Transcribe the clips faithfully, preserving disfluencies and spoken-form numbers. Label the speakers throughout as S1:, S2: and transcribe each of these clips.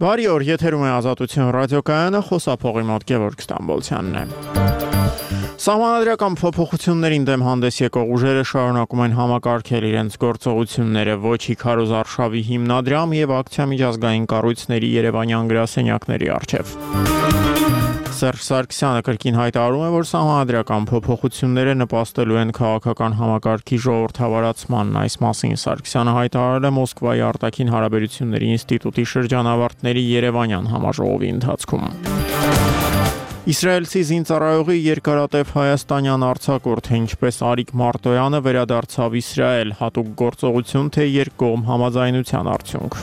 S1: Բարի օր, եթերում է Ազատություն ռադիոկայանը, խոսափողի մոտ Գևորգ Ստամբոլցյանն է։ Սահմանադրական փոփոխություններին դեմ հանդես եկող ուժերը շարունակում են համակարգել իրենց գործողությունները ոչի քարոզարշավի հիմնադրամ եւ ակցիա միջազգային կառույցների Երևանյան գրասենյակների առջեւ։ Սերժ Սարգսյանը կրկին հայտարարում է, որ սահմանադրական փոփոխությունները նպաստելու են քաղաքական համակարգի ժողովրդավարացմանն։ Այս մասին Սարգսյանը հայտարարել է Մոսկվայի արտաքին հարաբերությունների ինստիտուտի շրջանավարտների Երևանյան համաժողովի ընթացքում։ Իսրայելցի զինծառայողի երկարատև հայաստանյան արձակուրդ, ինչպես Արիկ Մարտոյանը վերադարձավ Իսրայել, հատուկ գործողություն, թե երկկողմ համաձայնության արդյունք։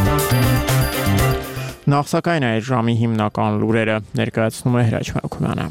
S1: Նախ սակայն այդ ժամի հիմնական լուրերը ներկայացնում է Հրաչ Մելքումյանը։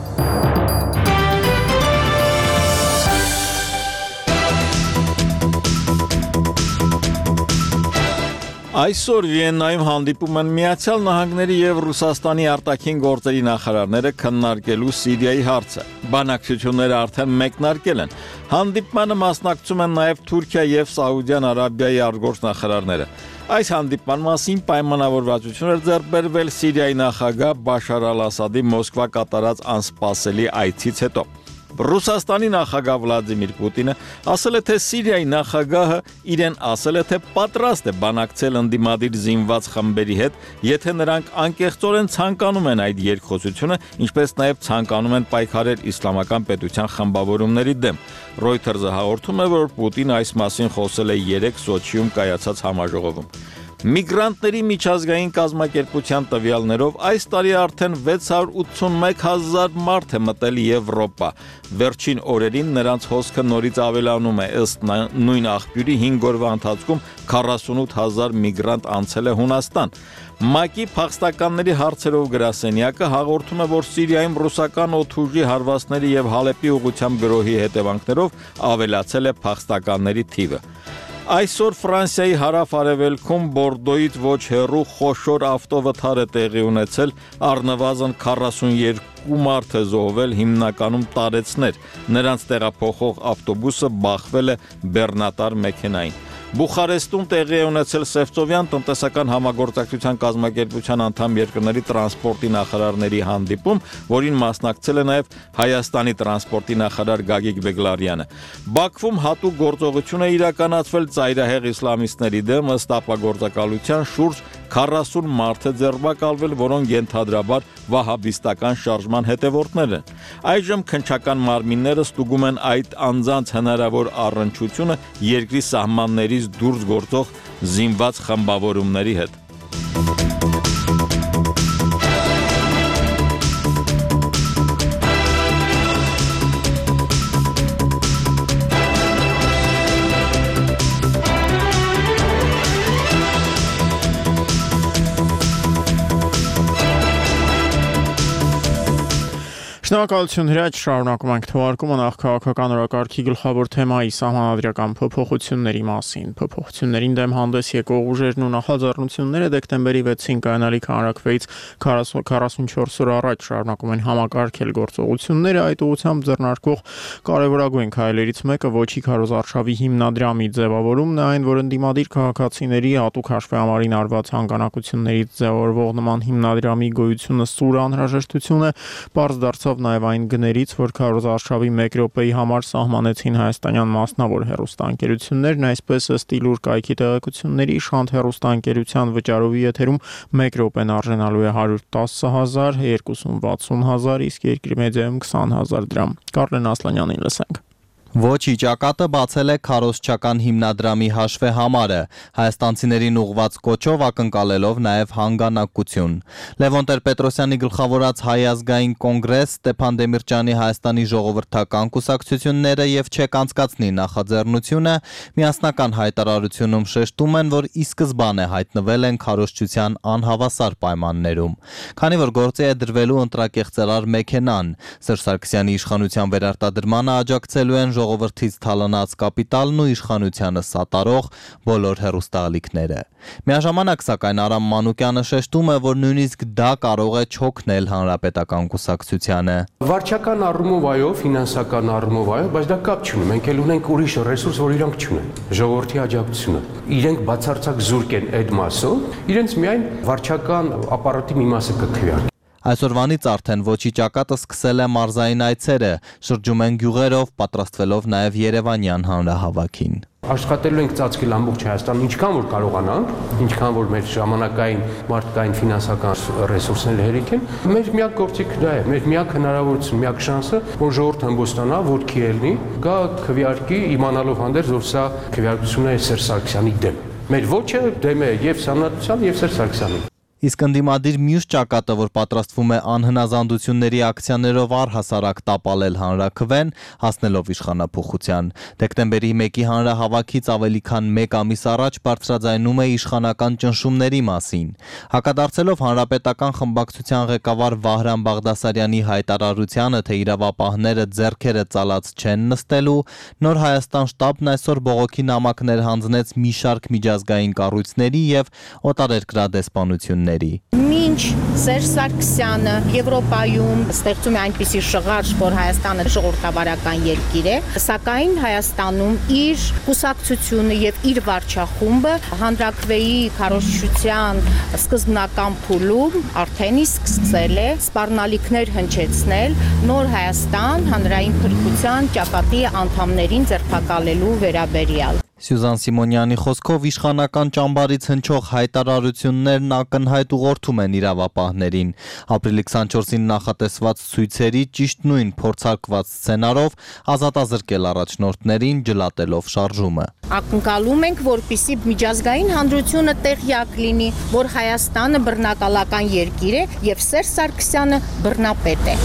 S2: Այսօր Վիեննայում հանդիպում են Միացյալ Նահանգների եւ Ռուսաստանի արտաքին գործերի նախարարները քննարկելու Սիրիայի հարցը։ Բանակցությունները արդեն մեկնարկել են։ Հանդիպմանը մասնակցում են նաեւ Թուրքիա եւ Սաուդյան Արաբիայի արտգործնախարարները։ Այս հանդիպման մասին պայմանավորվածություն էր ձեռք բերվել Սիրիայի նախագահ Բաշար Ալ-Ասադի Մոսկվա կատարած անսպասելի այցից հետո։ Ռուսաստանի նախագահ Վլադիմիր Պուտինը ասել է, թե Սիրիայի նախագահը իրեն ասել է, թե պատրաստ է բանակցել ընդդիմադիր զինված խմբերի հետ, եթե նրանք անկեղծորեն ցանկանում են այդ երկխոսությունը, ինչպես նաև ցանկանում են պայքարել իսլամական պետության խմբավորումների դեմ։ Reuters-ը հաղորդում է, որ Պուտինը այս մասին խոսել է երեկ Սոչիում կայացած համաժողովում։ Միգրանտների միջազգային կազմակերպության տվյալներով այս տարի արդեն վեց հարյուր ութսունմեկ հազար մարդ է մտել Եվրոպա։ Վերջին օրերին նրանց հոսքը նորից ավելանում է, ըստ նույն աղբյուրի հինգ օրվա ընթացքում քառասունութ հազար միգրանտ անցել է Հունաստան։ ՄԱԿ-ի փախստականների հարցերով գրասենյակը հաղորդում է, որ Սիրիայում ռուսական օդուժի հարվածների եւ Հալեպի ուղղությամբ գրոհի հետևանքներով ավելացել է փախստականների թիվը։ Այսօր Ֆրանսիայի հարավ-արևելքում Բորդոյից ոչ հեռու խոշոր ավտովթար է տեղի ունեցել, առնվազն քառասունյոթ մարդ է զոհվել, հիմնականում տարեցներ։ Նրանց տեղափոխող ավտոբուսը բախվել է բեռնատար մեքենային։ Բուխարեստում տեղի է ունեցել Սևծովյան տնտեսական համագործակցության կազմակերպության անդամ երկրների տրանսպորտի նախարարների հանդիպում, որին մասնակցել է նաև Հայաստանի տրանսպորտի նախարար Գագիկ Բեգլարյանը։ Բաքվում հատուկ գործողություն է իրականացվել ծայրահեղ իսլամիստների դեմ, ըստ ապագործակալության շուրջ քառասուն մարդ է ձերբակալվել, որոնք ենթադրաբար վահաբիստական շարժման հետևորդներ են։ Այժմ քննչական մարմինները ստուգում են այդ անձանց հնարավոր առնչությունը երկրի սահմաններից դուրս գործող զինված խմբավորումների հետ։
S1: Շնորհակալություն Հրաչ, շարունակում ենք թողարկումը նախ քաղաքական օրակարգի գլխավոր թեմայի սահմանադրական փոփոխությունների մասին։ Փոփոխություններին դեմ հանդես եկող ուժերն ու նախաձեռնությունները դեկտեմբերի վեցին կայանալիք հանրաքվեից քառասունչորս օր առաջ շարունակում են համակարգել գործողությունները, այդ ուղղությամբ ձեռնարկվող կարևորագույն քայլերից մեկը ոչի քարոզարշավի հիմնադրամի ձևավորումն է, այն, որ ընդդիմադիր քաղաքացիների հատուկ հաշվի համարին արված հանգանակություններից ձևավորվող նման հիմնադրամի գոյությունը սուր անհրաժեշտություն է, պարզ դարձավ նաև այն գներից, որ քարոզարշավի մեկ րոպեի համար սահմանեցին հայաստանյան մասնավոր հեռուստաընկերություններն, այսպես ըստ իլուր կայքի տեղեկությունների Շանթ հեռուստաընկերության վճարովի եթերում մեկ րոպեն արժենալու է հարյուր տասը հազար, երկուսուն վաթսուն հազար, իսկ Երկիր մեդիայում քսան հազար դրամ։ Կարլեն Ասլանյանին լսենք։
S3: Ոչի ճակատը բացել է քարոզչական հիմնադրամի հաշվե համարը, հայաստանցիներին ուղված կոչով ակնկալելով նաև հանգանակություն։ Լևոն Տեր-Պետրոսյանի գլխավորած Հայ ազգային կոնգրես, Ստեփան Դեմիրճյանի Հայաստանի ժողովրդական կուսակցությունները եւ ՉԵԿ անցկացնի նախաձեռնությունը միասնական հայտարարությունում շեշտում են, որ ի սկզբանե հայտնվել են քարոզչության անհավասար պայմաններում։ Քանի որ գործի է դրվելու ընտրակեղծարար մեքենան, Սերժ Սարգսյանի իշխանության վերարտադրմանը աջակցելու են ժողովրդից թալանած կապիտալն ու իշխանությանը սատարող բոլոր հեռուստաալիքները։ Միաժամանակ, սակայն, Արամ Մանուկյանը շեշտում է, որ նույնիսկ դա կարող է չօգնել հանրապետական կուսակցությանը։
S4: Վարչական առումով այո, ֆինանսական առումով այո, բայց դա կապ չունի։ Մենք էլ ունենք ուրիշ ռեսուրս, որ իրանք չունեն։ Ժողովրդի աջակցությունը։ Իրենք բացարձակ զուրկ են այդ մասով, իրենց միայն վարչական ապարատի մի մասը կքվեարկի։
S3: Այսօրվանից արդեն ոչի ճակատը սկսել է մարզային այցերը, շրջում են գյուղերով, պատրաստվելով նաև Երևանյան հանրահավաքին։
S4: Աշխատելու ենք ծածկել ամբողջ Հայաստանը, ինչքան որ կարողանանք, ինչքան որ մեր ժամանակային, մարդկային, ֆինանսական ռեսուրսները հերիք են, մեր միակ գործիքը դա է, մեր միակ հնարավորություն, միակ շանսը, որ ժողովուրդը հմբոստանա, որ քի ելնի, գա քվեարկի, իմանալով հանդերձ, որ սա քվեարկությունը է Սերժ Սարգսյանի դեմ։ Մեր ոչը դեմ է եւ Սամնատության եւ Սերժ Սարգսյանի։
S3: Իսկ ընդդիմադիր մյուս ճակատը, որ պատրաստվում է անհնազանդությունների ակցիաներով առհասարակ տապալել հանրաքվեն, հասնելով իշխանափոխության։ Դեկտեմբերի մեկի հանրահավաքից ավելի քան մեկ ամիս առաջ բարձրաձայնում է իշխանական ճնշումների մասին։ Հակադարձելով հանրապետական խմբակցության ղեկավար Վահրամ Բաղդասարյանի հայտարարությանը, թե իրավապահները ձեռքերը ծալած չեն նստելու, Նոր Հայաստան շտաբն այսօր բողոքի նամակներ հանձնեց մի շարք միջազգային կառույցների եւ օտարերկրադեսպանությունների։
S5: Մինչ Սերժ Սարգսյանը Եվրոպայում ստեղծում է այնպիսի շղարշ, որ Հայաստանը ժողովրդավարական երկիր է, սակայն Հայաստանում իր կուսակցությունը եւ իր վարչախումբը հանրաքվեի քարոզչության սկզբնական փուլում արդեն իսկ սկսել է սպառնալիքներ հնչեցնել Նոր Հայաստան հանրային փրկության ճակատի անդամներին ձերբակալելու վերաբերյալ։
S3: Սյուզան Սիմոնյանի խոսքով իշխանական ճամբարից հնչող հայտարարություններն ակնհայտ ուղղորդում են իրավապահներին։ Ապրիլի քսանչորսին նախատեսված ցույցերի ճիշտ նույն փորձարկված սցենարով ազատազրկել առաջնորդներին, ջլատելով շարժումը։
S5: Ակնկալում ենք, որպիսի միջազգային հանրությունը տեղյակ լինի, որ Հայաստանը բռնակալական երկիր է եւ Սերժ Սարգսյանը բռնապետ է։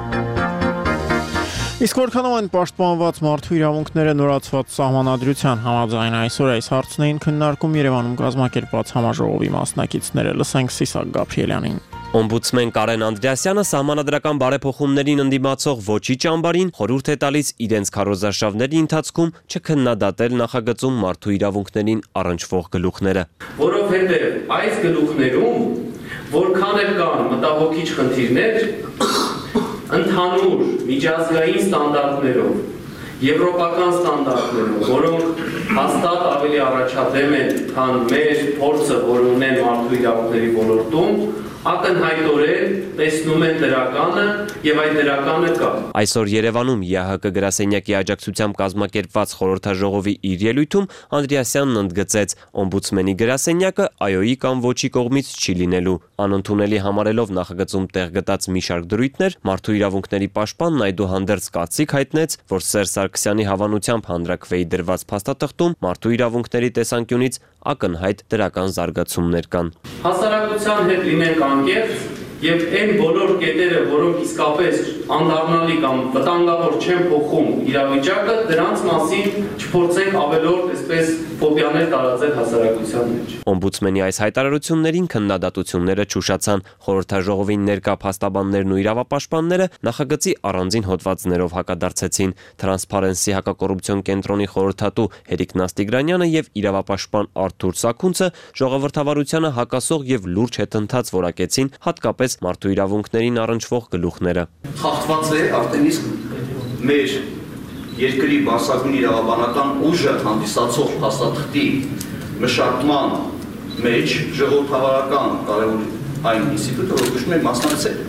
S1: Իսկ որքանով են պաշտպանված մարդու իրավունքները նորացված սահմանադրության համաձայն այսօր այս հարցն էին քննարկում Երևանում կազմակերպված համաժողովի մասնակիցները։ Լսենք Սիսակ Գաբրիելյանին։
S6: Օմբուդսմեն Կարեն Անդրեասյանը սահմանադրական բարեփոխումներին ընդդիմացող ոչի ճամբարին խորհուրդ է տալիս իրենց քարոզարշավների ընթացքում չքննադատել նախագծում մարդու իրավունքներին առնչվող գլուխները։
S7: Որովհետև այս գլուխներում որքան էլ կան մտահոգիչ խնդիրներ, ընդհանուր միջազգային ստանդարտներով, եվրոպական ստանդարտներով, որոնք հաստատ ավելի առաջադեմ են, քան մեր փորձը, որ ունեն մարդու իրավունքների ոլորտում, ակնհայտորեն տեսնում են դրականը եւ այդ դրականը կա։
S6: Այսօր Երևանում ԵԱՀԿ գրասենյակի աջակցությամբ կազմակերպված խորհրդաժողովի իր ելույթում Անդրեասյանն ընդգծեց, օմբուդսմենի գրասենյակը այօ-ի կամ ոչի կողմից չի լինելու։ Անընդունելի համարելով նախագծում տեղ գտած մի շարք դրույթներ, մարդու իրավունքների պաշտպանն այդուհանդերձ կարծիք հայտնեց, որ Սերժ Սարգսյանի հավանությամբ հանրաքվեի դրված փաստաթղթում մարդու իրավունքների տեսանկյունից ակնհայտ դրական զարգացումներ կան։
S7: Հասարակության հետ լինենք անկեղծ եւ այն բոլոր կետերը, որոնք իսկապես անդառնալի կամ վտանգավոր չեն փոխում իրավիճակը, դրանց մասին չփորձենք ավելորդ այսպես ֆոբիաներ տարածել հասարակության մեջ։
S6: Օմբուդսմենի այս հայտարարություններին քննադատությունները չուշացան։ Խորհրդաժողովին ներկա փաստաբաններն ու իրավապաշտպանները նախագծի առանձին հոդվածներով հակադարձեցին։ Թրանսփարենսի հակակոռուպցիոն կենտրոնի խորհրդատու Հերիկ Նաստիգրանյանը եւ իրավապաշտպան Արթուր Սաքունցը ժողովրդավարությանը հակասող եւ լուրջ հետընթաց որակեցին հատկապես մարդու իրավունքներին առնչվող գլուխները։
S8: Խախտված է արդեն իսկ մեր երկրի բարձրագույն իրավաբանական ուժը հանդիսացող փաստաթղթի մշակման մեջ ժողովրդավարական կարևոր այն ինստիտուտը, որ կոչվում է մասնակցել։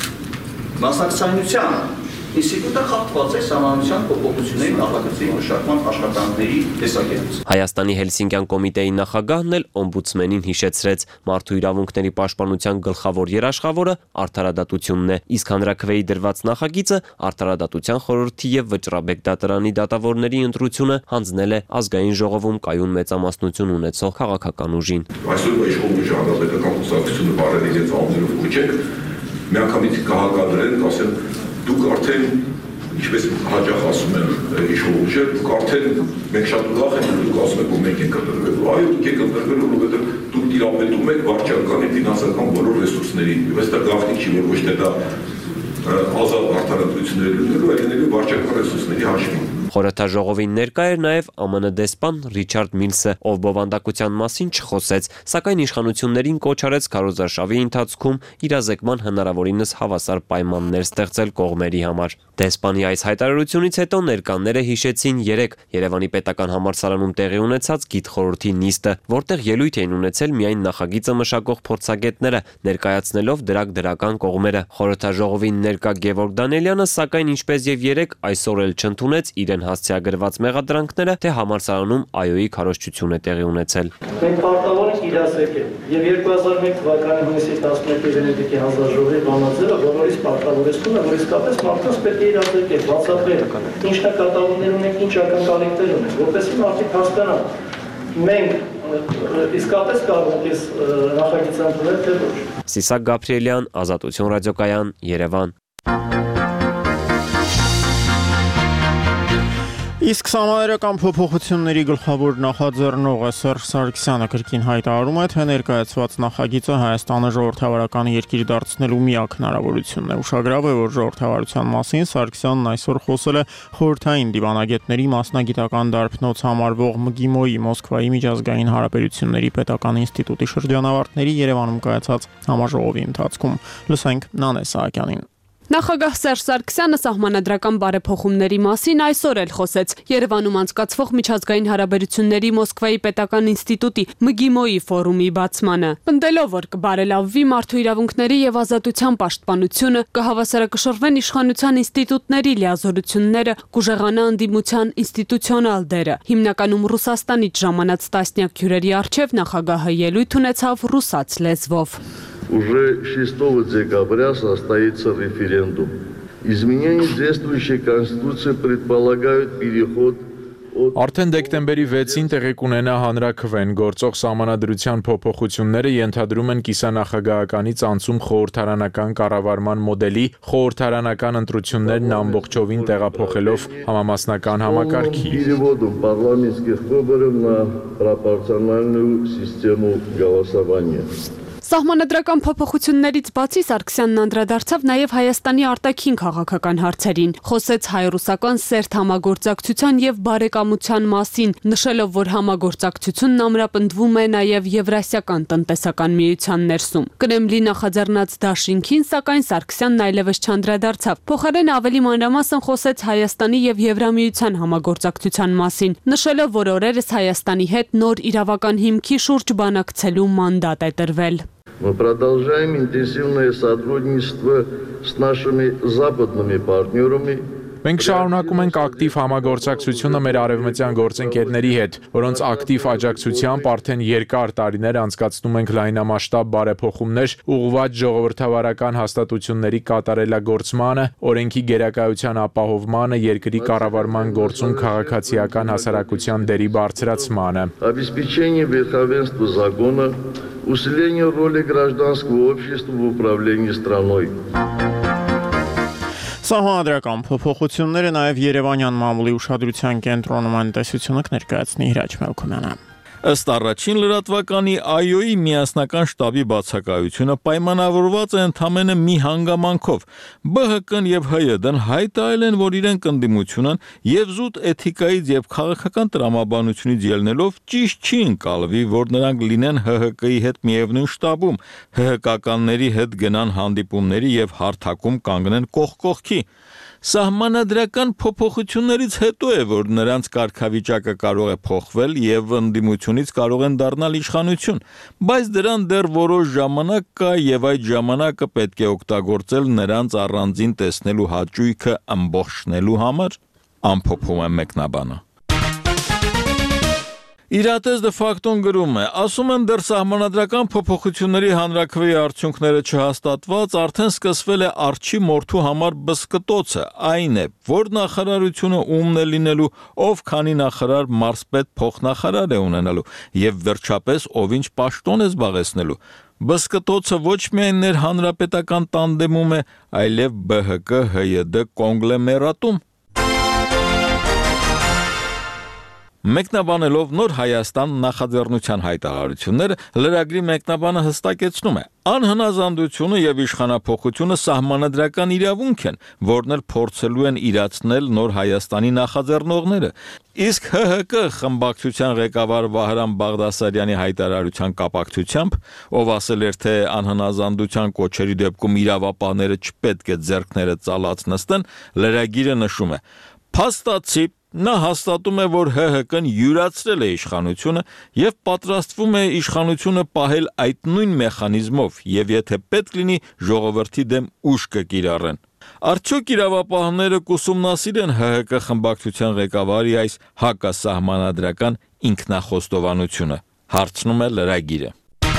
S8: Մասնակցայնության ինստիտուտը խախտված է սահմանադրության փոփոխությունների նախագծի մշակման աշխատանքների տեսակետից։
S6: Հայաստանի Հելսինկյան կոմիտեի նախագահն էլ օմբուդսմենին հիշեցրեց, մարդու իրավունքների պաշտպանության գլխավոր երաշխավորը արդարադատությունն է, իսկ հանրաքվեի դրված նախագիծը արդարադատության խորհրդի եւ Վճռաբեկ դատարանի դատավորների ընտրությունը հանձնել է ազգային ժողովում կայուն մեծամասնություն ունեցող քաղաքական ուժին։
S9: Այսօր իշխող ուժը հանրապետական կուսակցությունը բարել իրենց անուններով կոչեք, միանգամից կհակադրեն, ասեն դուք արդեն, ինչպես հաճախ ասում են իշխող ուժերը, դուք արդեն մենք շատ ուրախ ենք, դուք ասում եք, որ մենք ենք ընտրվելու, այո, դուք եք ընտրվելու, որովհետև դուք տիրապետում եք վարչական եւ ֆինանսական բոլոր ռեսուրսներին, եւ այստեղ գաղտնիք չի, որ ոչ թե դա ազատ արդարադատություններ լինելու, այլ լինելու վարչական ռեսուրսների հաշվին։
S6: Խորհրդաժողովին ներկա էր նաև Է Մ Ն դեսպան Ռիչարդ Միլսը, ով բովանդակության մասին չխոսեց, սակայն իշխանություններին կոչ արեց քարոզարշավի ընթացքում իրազեկման հնարավորինս հավասար պայմաններ ստեղծել կողմերի համար։ Դեսպանի այս հայտարարությունից հետո ներկաները հիշեցին երեկ Երևանի պետական համալսարանում տեղի ունեցած գիտխորհրդի նիստը, որտեղ ելույթ էին ունեցել միայն նախագիծը մշակող փորձագետները, ներկայացնելով դրակ դրական կողմերը։ Խորհրդաժողովին ներկա Գևորգ Դանիելյանը, սակայն ինչպես եւ երեկ, այսօր էլ չընդունեց իրեն հասցեագրված մեղադրանքները, թե համալսարանում Այ Օ-ի քարոզչություն է տեղի ունեցել։
S10: Մենք պարտավոր ենք իրազեկել եւ երկու հազար մեկ թվականի հունիսի տասնմեկի Վենետիկի հանձնաժողովի բանաձևը բոլորիս պարտավորեցնում է, որ իսկապես մարդկանց պետք է իրազեկել, բացատրել, ինչ նկատողներ ունենք, ինչ ակնկալիքներ ունենք, որպեսզի մարդիկ հասկանան, մենք իսկապես կարող ենք այս նախագիծը ընդունել, թե ոչ։
S6: Սիսակ Գաբրիելյան, Ազատություն ռադիոկայան, Երևան։
S1: Իսկ Սահմանադրական փոփոխությունների գլխավոր նախաձեռնողը Սերժ Սարգսյանը կրկին հայտարարում է, թե ներկայացված նախագիծը Հայաստանը ժողովրդավարական երկիր դարձնելու միակ հնարավորությունն է։ Ուշագրավ է, որ ժողովրդավարության մասին Սարգսյանն այսօր խոսել է խորհրդային դիվանագետների մասնագիտական դարբնոց համարվող Մ Գ I Մո-ի Մոսկվայի միջազգային հարաբերությունների պետական ինստիտուտի շրջանավարտների Երևանում կայացած համաժողովի ընթացքում։ Լսենք Նանե Սահակյանին։
S11: Նախագահ Սերժ Սարգսյանը սահմանադրական բարեփոխումների մասին այսօր էլ խոսեց Երևանում անցկացվող միջազգային հարաբերությունների Մոսկվայի պետական ինստիտուտի Մ Գ I Մո-ի ֆորումի բացմանը։ Պնդելով, որ կբարելավվի մարդու իրավունքների եւ ազատության պաշտպանությունը, կհավասարակշռվեն իշխանության ինստիտուտների լիազորությունները, կուժեղանա ընդդիմության ինստիտուցիոնալ դերը։ Հիմնականում Ռուսաստանից ժամանած տասնյակ հյուրերի առջև նախագահը ելույթ ունեցավ ռուսաց լեզվով։
S12: Уже шестого декабря состоится референдум. Изменения действующей Конституции предполагают переход
S13: Արդեն դեկտեմբերի վեցին տեղի կունենա հանրաքվեն, գործող սահմանադրության փոփոխությունները ենթադրում են կիսանախագահականից անցում խորհրդարանական կառավարման մոդելի, խորհրդարանական ընտրություններն ամբողջովին տեղափոխելով համամասնական համակարգի։
S12: Переводом парламентских выборов на пропорциональную систему голосования.
S11: Սահմանադրական փոփոխություններից բացի Սարգսյանն անդրադարձավ նաև Հայաստանի արտաքին քաղաքական հարցերին, խոսեց հայ-ռուսական սերտ համագործակցության եւ բարեկամության մասին, նշելով, որ համագործակցությունն ամրապնդվում է նաև Եվրասիական տնտեսական միության ներսում։ Կրեմլի նախաձեռնած դաշինքին, սակայն Սարգսյանն այլևս չանդրադարձավ, փոխարեն ավելի մանրամասն խոսեց Հայաստանի եւ Եվրամիության համագործակցության մասին, նշելով, որ օրերս Հայաստանի հետ նոր իրավական հիմքի շուրջ բանակցելու մանդատ է տրվել։
S12: Мы продолжаем интенсивное сотрудничество с нашими западными партнерами.
S13: Մենք շարունակում ենք ակտիվ համագործակցությունը մեր արևմտյան գործընկերների հետ, որոնց ակտիվ աջակցությամբ արդեն երկար տարիներ անցկացնում ենք լայնամասշտաբ բարեփոխումներ ուղղված ժողովրդավարական հաստատությունների կատարելագործմանը, օրենքի գերակայության ապահովմանը, երկրի կառավարման գործում քաղաքացիական հասարակության դերի բարձրացմանը։
S12: Обеспечение верховенства закона, усиление роли гражданского общества в управлении страной.
S1: Սահմանադրական փոփոխությունները նաև Երևանյան մամուլի ուշադրության կենտրոնում են, տեսությունը կներկայացնի Հրաչ Մելքումյանը։
S2: Ըստ առաջին լրատվականի Այ Օ-ի միասնական շտաբի բացակայությունը պայմանավորված է ընդամենը մի հանգամանքով։ Բ Հ Կ-ն եւ Հ Յ D-ն հայտարարել են, որ իրենք ընդդիմություն են եւ զուտ էթիկայից եւ քաղաքական տրամաբանությունից ելնելով ճիշտ չի ընկալվի, որ նրանք լինեն Հ Հ Կ-ի հետ միևնույն շտաբում, Հ Հ Կ-ականների հետ գնան հանդիպումների եւ հարթակում կանգնեն կողք կողքի։ Սահմանադրական փոփոխություններից հետո է, որ նրանց կարգավիճակը կարող է փոխվել եւ ընդդիմությունից կարող են դառնալ իշխանություն, բայց դրան դեռ որոշ ժամանակ կա եւ այդ ժամանակը պետք է օգտագործել նրանց առանձին տեսնելու հաճույքը ամբողջնելու համար, ամփոփում է մեկնաբանը։ Իրատես դե ֆակտոն գրում է, ասում են դեռ սահմանադրական փոփոխությունների հանրաքվեի արդյունքները չհաստատված, արդեն սկսվել է արջի մորթու համար բսկտոցը, այն է, որ նախարարությունը ումն է լինելու, ով քանի նախարար մարզպետ փոխնախարար է ունենալու եւ վերջապես ով ինչ պաշտոն է զբաղեցնելու։ Բսկտոցը ոչ միայն ներհանրապետական տանդեմում է, այլև Բ Հ Կ Հ Յ D կոնգլոմերատում։ Մեկնաբանելով Նոր Հայաստան նախաձեռնության հայտարարությունները, լրագրի մեկնաբանը հստակեցնում է. անհնազանդությունը եւ իշխանափոխությունը սահմանադրական իրավունք են, որն էլ փորձելու են իրացնել Նոր Հայաստանի նախաձեռնողները։ Իսկ Հ Հ Կ խմբակցության ղեկավար Վահրամ Բաղդասարյանի հայտարարության կապակցությամբ, ով ասել էր, թե անհնազանդության կոչերի դեպքում իրավապահները չպետք է ձեռքները ծալած նստեն, լրագիրը նշում է. Փաստացի նա հաստատում է, որ Հ Հ Կ-ն յուրացրել է իշխանությունը եւ պատրաստվում է իշխանությունը պահել այդ նույն մեխանիզմով եւ եթե պետք լինի ժողովրդի դեմ ուժ կկիրառեն։ Արդյոք իրավապահները կուսումնասիրեն Հ Հ Կ խմբակցության ղեկավարի այս հակասահմանադրական ինքնախոստովանությունը, հարցնում է լրագիրը։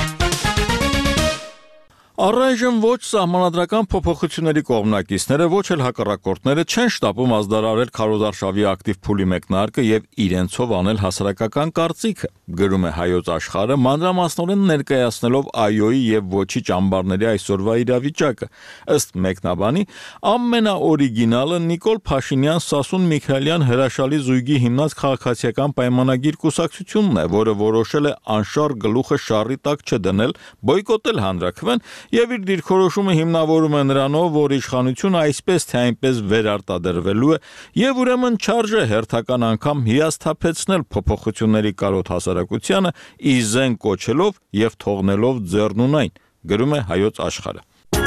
S2: Առայժմ ոչ սահմանադրական փոփոխությունների կողմնակիցները, ոչ էլ հակառակորդները չեն շտապում ազդարարել քարոզարշավի ակտիվ փուլի մեկնարկը եւ իրենցով անել հասարակական կարծիքը, գրում է Հայոց Աշխարհը, մանրամասնորեն ներկայացնելով Այ Օ-ի եւ ոչի ճամբարների այսօրվա իրավիճակը։ Ըստ մեկնաբանի, ամենաօրիգինալը Նիկոլ Փաշինյան-Սասուն Միքայելյան հրաշալի զույգի հիմնած քաղաքացիական պայմանագիր կուսակցությունն է, որը որոշել է անշար գլուխը շառի տակ չդնել, բոյկոտել հանրաքվեն եւ իր դիրքորոշումը հիմնավորում է նրանով, որ իշխանությունը այսպես թե այնպես վերարտադրվելու է եւ ուրեմն չարժե հերթական անգամ հիասթափեցնել փոփոխությունների կարոտ հասարակությանը ի զեն կոչելով եւ թողնելով ձեռնունայն, գրում է Հայոց Աշխարհը։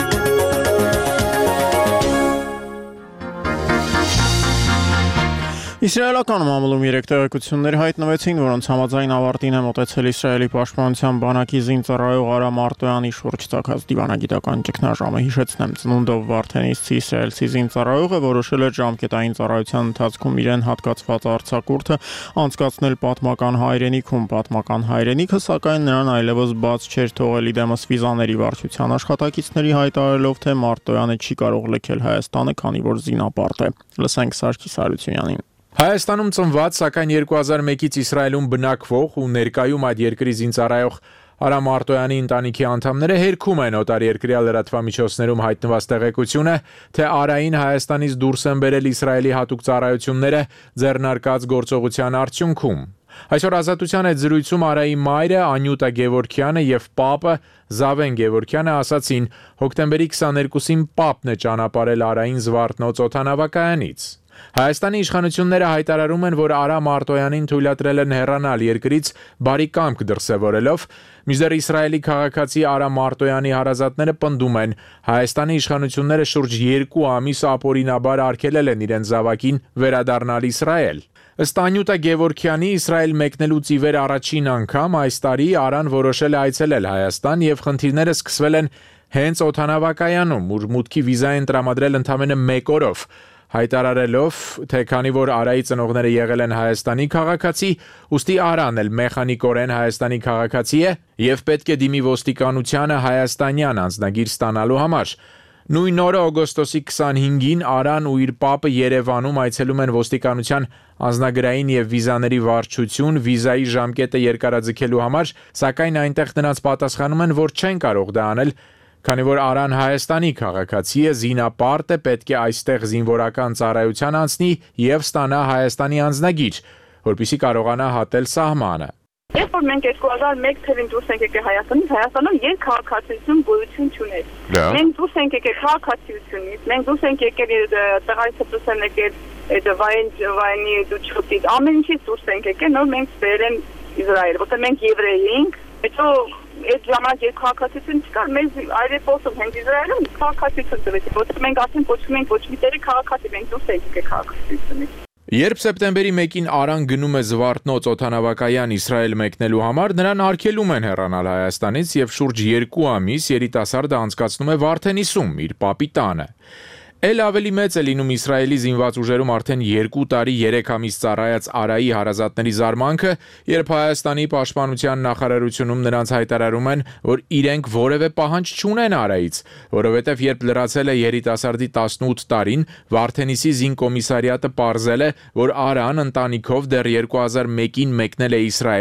S1: Իսրայելական մամուլում երեք տեղեկություններ հայտնվեցին, որոնց համաձայն ավարտին է մոտեցել Իսրայելի պաշտպանության բանակի զինծառայող Արամ Արտոյանի շուրջ ցակած դիվանագիտական ճգնաժամը։ Հիշեցնեմ, ծնունդով Վարդենիսցի իսրայելցի զինծառայողը որոշել էր ժամկետային ծառայության ընթացքում իրեն հատկացված արձակուրդը անցկացնել պատմական հայրենիքում։ Պատմական հայրենիքը, սակայն նրան այլևս բաց չէր թողել իդեմս վիզաների վարչության աշխատակիցների հայտարարելով, թե Արտոյանը չի կարող լքել Հայաստանը, քանի որ զինապարտ է։ Լսենք Սարգիս Հարությունյանին։
S13: Հայաստանում ծնված, սակայն երկու հազար մեկից Իսրայելում բնակվող ու ներկայում այդ երկրի զինծառայող Արամ Արտոյանի ընտանիքի անդամները հերքում են օտարերկրյա լրատվամիջոցներում հայտնված տեղեկությունը, թե Արային Հայաստանից դուրս են բերել Իսրայելի հատուկ ծառայությունները ձեռնարկած գործողության արդյունքում։ Այսօր Ազատության այդ զրույցում Արայի մայրը Անյուտա Գևորգյանը եւ պապը Զավեն Գևորգյանը ասացին, հոկտեմբերի քսաներկուսին պապն է ճանապարհել Արային Զվարթնոց օդանավակայանից։ Հայաստանի իշխանությունները հայտարարում են, որ Արամ Արտոյանին թույլատրել են հեռանալ երկրից բարի կամք դրսևորելով, մինչդեռ Իսրայելի քաղաքացի Արամ Արտոյանի հարազատները պնդում են, Հայաստանի իշխանությունները շուրջ երկու ամիս ապօրինաբար արգելել են իրենց զավակին վերադառնալ Իսրայել։ Ըստ Անյուտա Գևորգյանի Իսրայել մեկնելուց ի վեր առաջին անգամ այս տարի Արան որոշել է այցելել Հայաստան եւ խնդիրները սկսվել են հենց օդանավակայանում, ուր մուտքի վիզա են տրամադրել ընդամենը մեկ օրով։ Հայտարարելով, թե քանի որ Արայի ծնողները եղել են Հայաստանի քաղաքացի, ուստի Արան էլ մեխանիկորեն Հայաստանի քաղաքացի է եւ պետք է դիմի ոստիկանությանը հայաստանյան անձնագիր ստանալու համար։ Նույն օրը օգոստոսի քսանհինգին Արան ու իր պապը Երևանում այցելում են ոստիկանության անձնագրային եւ վիզաների վարչություն վիզայի ժամկետը երկարաձգելու համար, սակայն այնտեղ նրանց պատասխանում են, որ չեն կարող դա անել, քանի որ Արան Հայաստանի քաղաքացի է, զինապարտ է, պետք է այստեղ զինվորական ծառայության անցնի եւ ստանա Հայաստանի անձնագիր, որպեսզի կարողանա հատել սահմանը։
S14: Երբ որ մենք երկու հազար մեկ թվականին դուրս ենք եկել Հայաստանից, Հայաստանում երկքաղաքացիություն գոյություն չուներ։ Մենք դուրս ենք եկել քաղաքացիությունից, մենք դուրս ենք եկել տեղայից դուրս են եկել այդ վայն վայնի դուչուտից, ամեն ինչից դուրս ենք եկել, նոր մենք վերեն Իսրայել, որտեղ մենք եվրեի ենք, հետո այդ ժամանակ երկքաղաքացիություն չկար, մեզ այրեպոսով հենց Իսրայելում քաղաքացիություն տվեց, որտեղ մենք ասենք կոչվում ենք ոչ մի տեղի քաղաքացի, մենք դուրս ենք եկել քաղաքացիությունից։
S13: Երբ սեպտեմբերի մեկին Արան գնում է Զվարթնոց օդանավակայան Իսրայել մեկնելու համար, նրան արգելում են հեռանալ Հայաստանից եւ շուրջ երկու ամիս երիտասարդը անցկացնում է Վարդենիսում, իր պապի տանը։ Էլ ավելի մեծ է լինում Իսրայելի զինված ուժերում արդեն երկու տարի երեք ամիս ծառայած Արայի հարազատների զարմանքը, երբ Հայաստանի պաշտպանության նախարարությունում նրանց հայտարարում են, որ իրենք որևէ պահանջ չունեն Արայից, որովհետև երբ լրացել է երիտասարդի տասնութ տարին, Վարդենիսի զինկոմիսարիատը պարզել է, որ Արան ընտանիքով դեռ երկու հազար մեկին մեկնել է Իսրայել,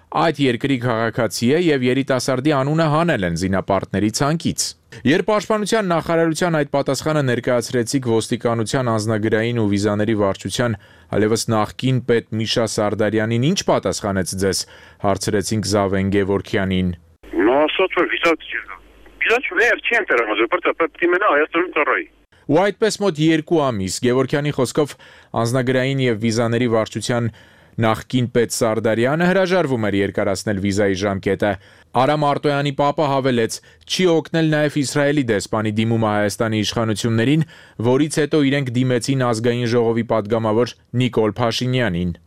S13: այդ երկրի քաղաքացի է եւ երիտասարդի անունը հանել են զինապարտների ցանկից։ Երբ Պաշտպանության նախարարության այդ պատասխանը ներկայացրեցիք ոստիկանության անձնագրային ու վիզաների վարչության այլևս նախկին պետ Միշա Սարդարյանին, ինչ պատասխանեց ձեզ, հարցրեցինք Զավեն Գևորգյանին։
S15: Նա ասաց, որ վիզա վիզա չվեր չեն տրամադրել, բայց պետք է մնա Հայաստանում ծառայի։
S13: Ու այդպես մոտ երկու ամիս Գևորգյանի խոսքով անձնագրային եւ վիզաների վարչության նախկին պետ Սարդարյանը հրաժարվում էր երկարացնել վիզայի ժամկետը։ Արամ Արտոյանի պապը հավելեց, չի օգնել նաև Իսրայելի դեսպանի դիմումը Հայաստանի իշխանություններին, որից հետո իրենք դիմեցին ազգային ժողովի падգամավոր Նիկոլ Փաշինյանին։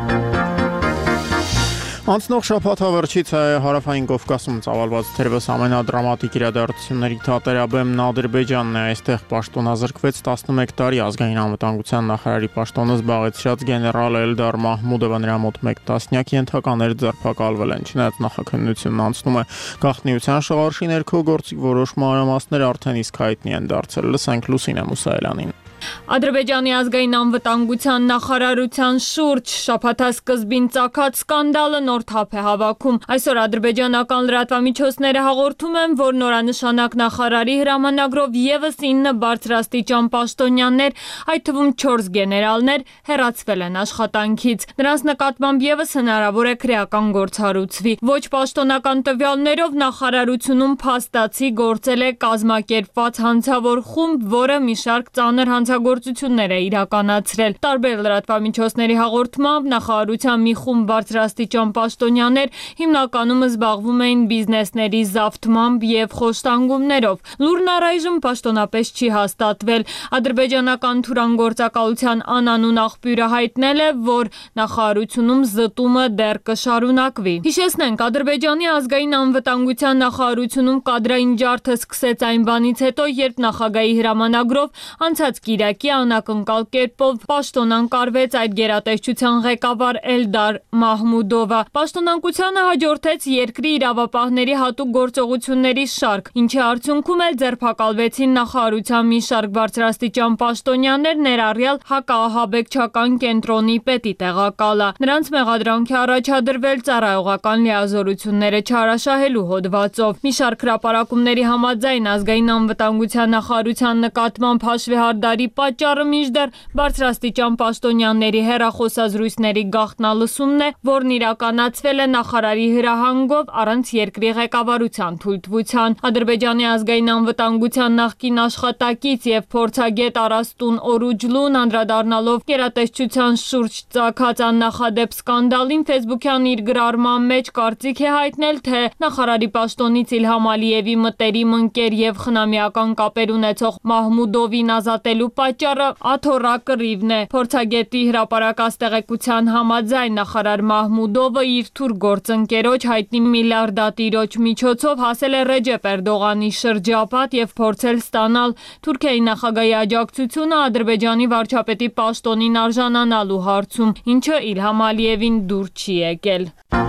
S1: Անցնող շաբաթ հավերժից հարավային Կովկասում ծավալված թերևս ամենադրամատիկ իրադարձությունների թատերաբեմն Ադրբեջանն է, այստեղ պաշտոնազրկվեց տասնմեկ տարի ազգային անվտանգության նախարարի պաշտոնը զբաղեցրած գեներալ Էլդար Մահմուդովը, նրա մոտ մեկ տասնյակ ենթականներ ձերբակալվել են, չնայած նախաքննությունն անցնում է գաղտնիության շղարշի ներքո, գործիք որոշ մանրամասներ արդեն իսկ հայտնի են դարձել, լսենք Լուսինե Մուսայելյանին։
S16: Ադրբեջանի ազգային անվտանգության նախարարության շուրջ շաբաթասկզբին ծագած սկանդալը նոր թափ է հավաքում։ Այսօր ադրբեջանական լրատվամիջոցները հաղորդում են, որ նորանշանակ նախարարի հրամանագրով եւս ինը բարձրաստիճան պաշտոնյաներ, այդ թվում չորս գեներալներ, հեռացվել են աշխատանքից։ Նրանց նկատմամբ եւս հնարավոր է քրեական գործ հարուցվի։ Ոչ պաշտոնական տվյալներով նախարարությունում փաստացի գործել է կազմակերպված հանցավոր խումբ, որը մի շարք ծանր գործություններ է իրականացրել։ Տարբեր լրատվամիջոցների հաղորդմամբ նախարարության մի խումբ բարձրաստիճան պաշտոնյաներ հիմնականում զբաղվում էին բիզնեսների զավթմամբ եւ խոշտանգումներով։ Լուրն առայժմ պաշտոնապես չի հաստատվել։ Ադրբեջանական թուրանգործակալության անանուն աղբյուրը հայտնել է, որ նախարարությունում զտումը դեռ կշարունակվի։ Հիշեցնենք, Ադրբեջանի ազգային անվտանգության նախարարությունում կադրային ջարդը սկսեց այն բանից հետո, երբ նախագահի հրամանագրով անցած կիրակի անակնկալ կերպով պաշտոնանկարվեց այդ գերատեսչության ղեկավար Էլդար Մահմուդովը։ Պաշտոնանկությանը հաջորդեց երկրի իրավապահների հատուկ գործողությունների շարք, ինչի արդյունքում էլ ձերբակալվեցին նախարարության մի շարք բարձրաստիճան պաշտոնյաներ, ներառյալ հակաահաբեկչական կենտրոնի պետի տեղակալը։ Նրանց մեղադրանք է առաջադրվել ծառայողական լիազորությունները չարաշահելու հոդվածով։ Մի շարք հրապարակումների համաձայն ազգային անվտանգության նախարարության նկատմամբ հաշվեհարդարի պատճառը մինչդեռ բարձրաստիճան պաշտոնյաների հեռախոսազրույցների գաղտնալսումն է, որն իրականացվել է նախարարի հրահանգով առանց երկրի ղեկավարության թույլտվության։ Ադրբեջանի ազգային անվտանգության նախկին աշխատակից եւ փորձագետ Արաստուն Օրուջլուն անդրադառնալով գերատեսչության շուրջ ծագած աննախադեպ սկանդալին Facebook-յան իր գրառման մեջ կարծիք է հայտնել, թե նախարարի պաշտոնից Իլհամ Ալիևի մտերիմ ընկեր եւ խնամիական կապեր ունեցող Մահմուդովին ազատելու պատճառը աթոռակռիվն է։ Փորձագետի հրապարակած տեղեկության համաձայն նախարար Մահմուդովը իր թուրք գործընկերոջ հայտնի միլիարդատիրոջ միջոցով հասել է Ռեջեփ Էրդողանի շրջապատ եւ փորձել ստանալ Թուրքիայի նախագահի աջակցությունը Ադրբեջանի վարչապետի պաշտոնին արժանանալու հարցում, ինչը Իլհամ Ալիևին դուր չի եկել։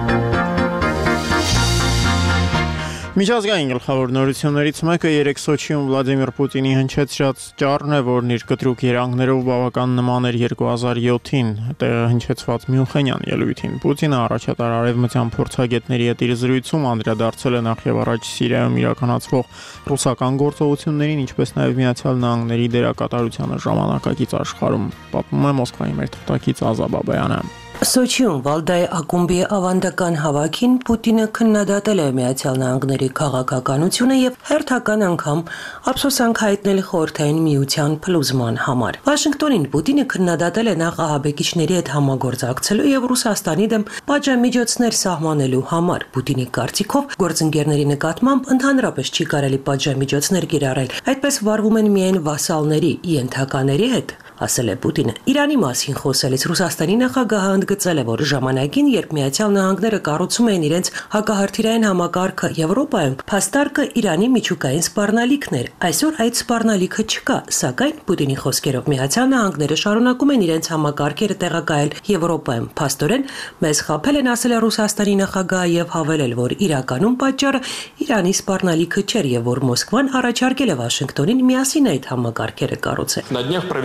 S1: Միջազգային գլխավոր նորություններից մեկը երեկ Սոչիում Վլադիմիր Պուտինի հնչեցրած ճառն է, որն իր կտրուկ երանգներով բավական նման էր երկու հազար յոթին տեղը հնչեցված Մյունխենյան ելույթին։ Պուտինը առաջատար արևմտյան փորձագետների հետ իր զրույցում անդրադարձել է նախ եւ առաջ Սիրիայում իրականացվող ռուսական գործողություններին, ինչպես նաեւ Միացյալ Նահանգների դերակատարությանը ժամանակակից աշխարհում, պատմում է Մոսկվայի մեր թղթակից Ազա Բաբայանը։
S17: Սոչիում Վալդայի ակումբի ավանդական հավաքին Պուտինը քննադատել է Միացյալ Նահանգների քաղաքականությունը եւ հերթական անգամ ափսոսանք հայտնել խորհրդային միության փլուզման համար։ Վաշինգտոնին Պուտինը քննադատել է նախահաբեկիչների հետ համագործակցելու եւ Ռուսաստանի դեմ պատժամիջոցներ սահմանելու համար։ Պուտինի կարծիքով գործընկերների նկատմամբ ընդհանրապես չի կարելի պատժամիջոցներ կիրառել, այդպես վարվում են միայն վասալների, ենթակաների հետ, ասել է Պուտինը։ Իրանի մասին խոսելիս Ռուսաստանի նախագահը ընդգծել է, որ ժամանակին, երբ Միացյալ Նահանգները կառուցում էին իրենց հակահրթիռային համակարգը Եվրոպայում, փաստարկը Իրանի միջուկային սպառնալիքն էր։ Այսօր այդ սպառնալիքը չկա, սակայն Պուտինի խոսքերով Միացյալ Նահանգները շարունակում են իրենց համակարգերը տեղակայել Եվրոպայում։ Փաստորեն մեզ խաբել են, ասել է Ռուսաստանի նախագահը եւ հավելել, որ իրականում պատճառը Իրանի սպառնալիքը չէր եւ որ Մոսկվան առաջարկել է Վաշինգտոնին միասին այդ համակարգերը կառուցել։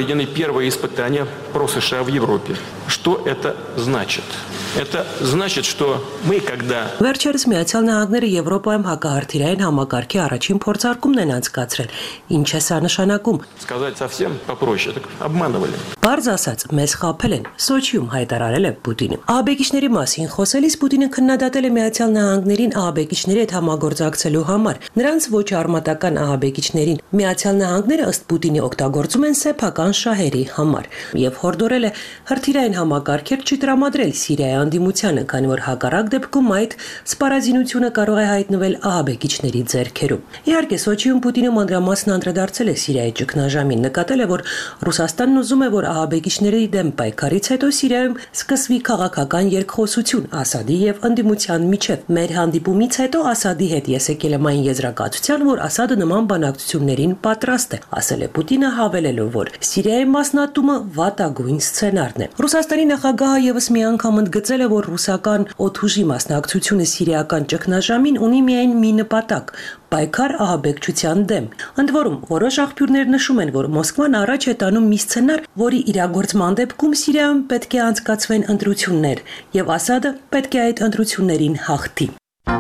S18: первое испытание про США в Европе. Что это значит? Это значит, что мы когда
S17: Վերջերս Միացյալ Նահանգները Եվրոպայում հակահարթիրային համակարգի առաջին փորձարկումն են անցկացրել։ Ինչ է սա նշանակում։
S18: сказать совсем попроще, так обманывали.
S17: Բարձ ասած, մեզ խաբել են, Սոչիում հայտարարել է Պուտինը։ Ահաբեկիչների մասին խոսելիս Պուտինը քննադատել է Միացյալ Նահանգներին ահաբեկիչների հետ համագործակցելու համար։ Նրանց ոչ արմատական ահաբեկիչներին Միացյալ Նահանգները ըստ Պուտինի օգտագործում են սեփական շահերի համար եւ հորդորել է հրթիռային համակարգեր չտրամադրել Սիրիայի անդիմությանը, քանի որ հակառակ դեպքում այդ սպառազինությունը կարող է հայտնվել ահաբեկիչների ձեռքերում։ Իհարկե, Սոչիում Պուտինը մանրամասն անդրադարձել է Սիրիայի ճգնաժամին, նկատել է, որ Ռուսաստանն ուզում է, որ ահաբեկիչների դեմ պայքարից հետո Սիրիայում սկսվի քաղաքական երկխոսություն Ասադի եւ անդիմության միջև։ Մեր հանդիպումից հետո Ասադի հետ ես եկել եմ այն եզրակացության, որ Ասադը նման բանակցություններին պատրաստ է, ասել է Պուտինը, հավելելով, որ Սիրիայի մասնատումը վատագույն սցենարն է։ Ռուսաստանի նախագահը եւս մի անգամ ընդգծել է, որ ռուսական օդուժի մասնակցությունը սիրիական ճգնաժամին ունի միայն մի նպատակ՝ պայքար ահաբեկչության դեմ։ Ընդ որում, որոշ աղբյուրներ նշում են, որ Մոսկվան առաջ է տանում մի սցենար, որի իրագործման դեպքում Սիրիայում պետք է անցկացվեն ընտրություններ, եւ Ասադը պետք է այդ ընտրություններին հաղթի։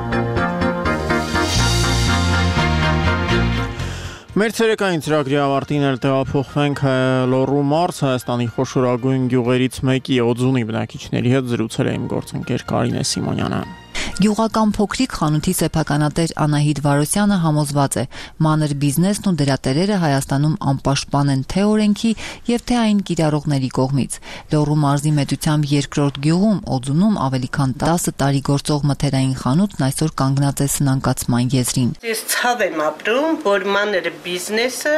S1: Մեր ցերեկային ծրագրի ավարտին էլ տեղափոխվենք Լոռու մարզ, Հայաստանի խոշորագույն գյուղերից մեկի Օձունի բնակիչների հետ զրուցել է իմ գործընկեր Կարինե Սիմոնյանը։
S19: Գյուղական փոքրիկ խանութի սեփականատեր Անահիտ Վարոսյանը համոզված է, մանր բիզնեսն ու դրա տերերը Հայաստանում անպաշտպան են թե օրենքի եւ թե այն կիրառողների կողմից։ Լոռու մարզի մեծությամբ երկրորդ գյուղում Օձունում ավելի քան տասը տարի գործող մթերային խանութն այսօր կանգնած է սնանկացման եզրին։
S20: Ես ցավ եմ ապրում, որ մանր բիզնեսը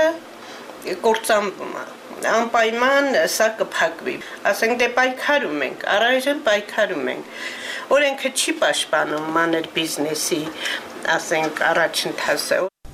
S20: կործանվում է։ Անպայման սա կփակվի։ Ասենք դե պայքարում ենք, առայժմ պայքարում ենք։ Օրենքը չի պաշտպանում մանր բիզնեսի, ասենք, առաջընթացը։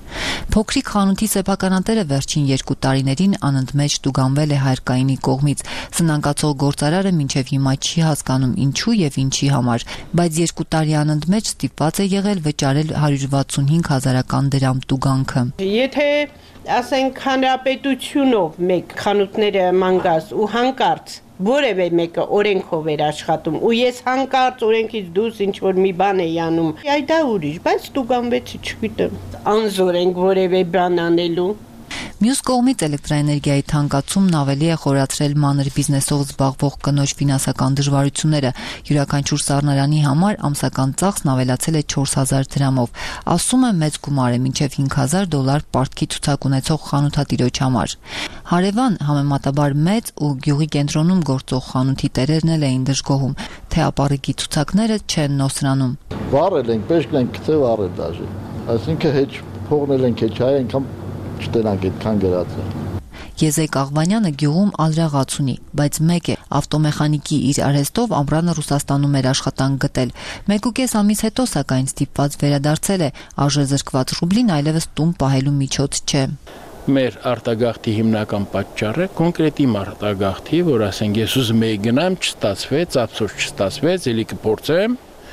S19: Փոքրիկ խանութի սեփականատերը վերջին երկու տարիներին անընդմեջ տուգանվել է հայրկայինի կողմից։ Սնանկացող գործարարը մինչև հիմա չի հասկանում ինչու եւ ինչի համար, բայց երկու տարի անընդմեջ ստիպված է եղել վճարել հարյուր վաթսունհինգ հազարական դրամ տուգանքը։
S20: Եթե ասենք հանրապետությունով մեկ խանութները մանգաս ու հանկարծ որևէ մեկը օրենքով էր աշխատում ու ես հանկարծ օրենքից դուրս ինչ որ մի բան էի անում, այ դա ուրիշ, բայց տուգանվեցի, չգիտեմ, անզոր ենք որևէ բան անելու։
S19: Մյուս կողմից էլեկտրաէներգիայի թանկացումն ավելի է խորացրել մանր բիզնեսով զբաղվող կնոջ ֆինանսական դժվարությունները։ Յուրաքանչյուր սառնարանի համար ամսական ծախսն ավելացել է չորս հազար դրամով։ Ասում է մեծ գումար է, մինչև հինգ հազար դոլար պարտքի ցուցակ ունեցող խանութատիրոջ համար։ Հարևան համեմատաբար մեծ ու գյուղի կենտրոնում գործող խանութի տերերն էլ էին դժգոհում, թե ապառիկի ցուցակները չեն նոսրանում։
S12: Վառել ենք, պեշք ենք թե վառել դաժե։ Այսինքն հեչ փողնել ենք, հեչ հայ անգամ չտենանք այդքան գրածը։
S19: Եզեկ Աղվանյանը գյուղում ալրաղաց ունի, բայց մեկ է, ավտոմեխանիկի իր արհեստով ամռանը Ռուսաստանում էր աշխատանք գտել։ Մեկ ու կես ամիս հետո սակայն ստիպված վերադարձել է, արժեզրկված ռուբլին այլևս տուն պահելու միջոց չէ։
S21: Մեր արտագաղթի հիմնական պատճառը կոնկրետ իմ արտագաղթի, որ ասենք ես ուզում եի գնամ, չստացվեց, ափսոս չստացվեց, ելի կփորձեմ,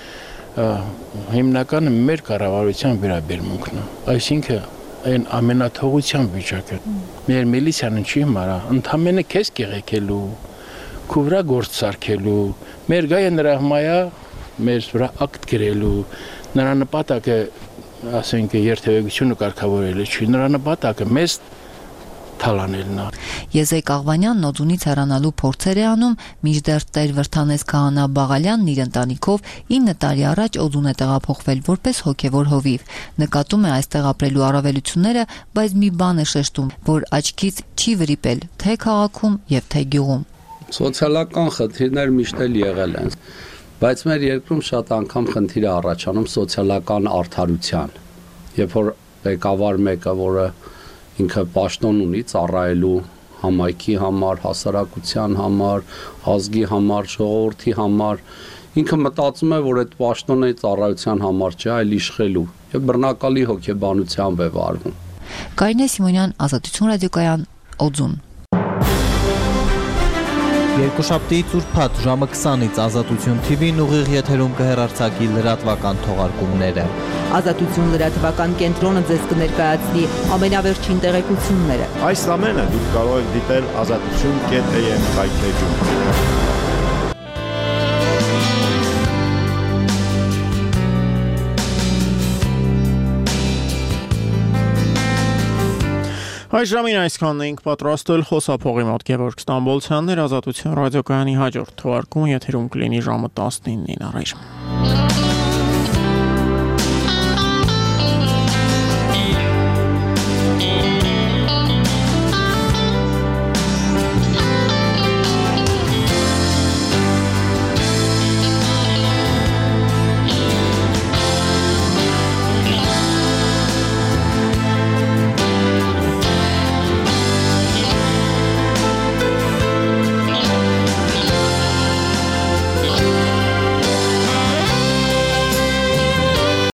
S21: հիմնականը մեր կառավարության վերաբերմունքն է։ Այսինքն այն ամենաթողության վիճակը։ Մեր միլիցիան չի մարա, ընդամենը քեզ կեղեքելու, քու վրա գործ սարքելու, մեր գայը նրա հմայա մեր վրա ակտ գրելու, նրա նպատակը, ասենք, երթևեկությունը կարգավորելը չի, նրա նպատակը մեզ թալանելն է։
S19: Եզեկ Աղվանյանն Օձունից հեռանալու փորձեր է անում, մինչդեռ Տեր Վրթանես Քահանա Բաղալյանն իր ընտանիքով ինը տարի առաջ Օձուն է տեղափոխվել որպես հոգևոր հովիվ։ Նկատում է այստեղ ապրելու առավելությունները, բայց մի բան է շեշտում, որ աչքից չի վրիպել թե քաղաքում եւ թե գյուղում։
S22: Սոցիալական խնդիրներ միշտ էլ եղել են, բայց մեր երկրում շատ անգամ խնդիր է առաջանում սոցիալական արդարության։ Երբ որ ղեկավար մեկը, որը ինքը պաշտոն ունի ծառայելու համայնքի համար, հասարակության համար, ազգի համար, ժողովրդի համար, ինքը մտածում է, որ այդ պաշտոնը ծառայության համար չէ, այլ իշխելու եւ բռնակալի հոգեբանությամբ է վարվում։
S19: Կարինե Սիմոնյան, Ազատություն ռադիոկայան, Օձուն։
S3: Երկուշաբթիից ուրբաթ ժամը քսանից Ազատություն Թի Վին ուղիղ եթերում կհեռարձակի լրատվական թողարկումները։
S4: Ազատություն լրատվական կենտրոնը ձեզ կներկայացնի ամենավերջին տեղեկությունները։
S23: Այս ամենը դուք կարող եք դիտել ազատություն կետ էյ էմ կայքեջում։
S1: Այս ժամին այսքանն էինք պատրաստել խոսափողի մոտ Գևորգ Ստամբոլցյանն էր Ազատություն ռադիոկայանի հաջորդ թողարկումը եթերում կլինի ժամը տասնինին առայժմ։